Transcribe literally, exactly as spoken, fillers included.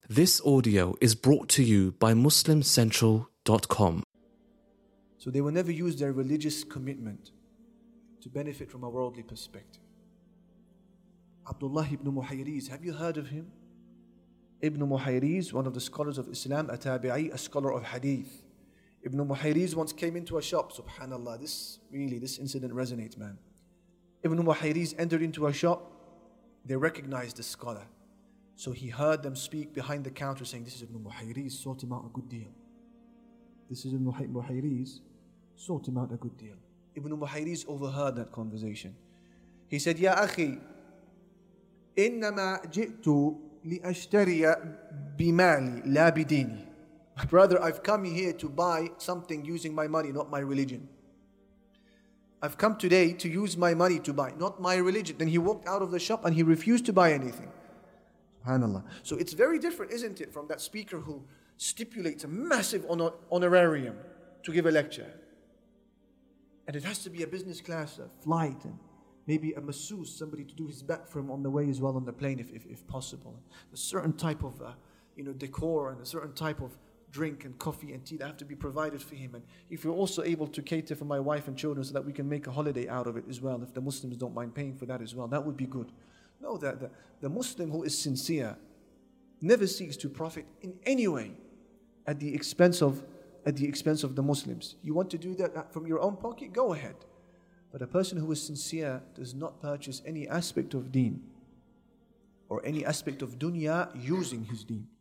This audio is brought to you by Muslim Central dot com. So they will never use their religious commitment to benefit from a worldly perspective. Abdullah ibn Muhayriz, have you heard of him? Ibn Muhayriz, one of the scholars of Islam, a tabi'i, a scholar of hadith. Ibn Muhayriz once came into a shop, subhanallah, this really, this incident resonates, man. Ibn Muhayriz entered into a shop, they recognized the scholar. So he heard them speak behind the counter saying, this is Ibn Muhayriz, sort him out a good deal. This is Ibn Muhayriz, sort him out a good deal. Ibn Muhayriz overheard that conversation. He said, Ya akhi, innama ji'tu li'ashtariya bimali la bidini. My brother, I've come here to buy something using my money, not my religion. I've come today to use my money to buy, not my religion. Then he walked out of the shop and he refused to buy anything. SubhanAllah. So it's very different, isn't it, from that speaker who stipulates a massive honor- honorarium to give a lecture. And it has to be a business class a flight and maybe a masseuse, somebody to do his back for him on the way as well on the plane if, if, if possible. A certain type of uh, you know, decor and a certain type of drink and coffee and tea that have to be provided for him. And if you're also able to cater for my wife and children so that we can make a holiday out of it as well, if the Muslims don't mind paying for that as well, that would be good. No, that the, the Muslim who is sincere never seeks to profit in any way at the expense of at the expense of the Muslims. You want to do that from your own pocket? Go ahead. But a person who is sincere does not purchase any aspect of deen or any aspect of dunya using his deen.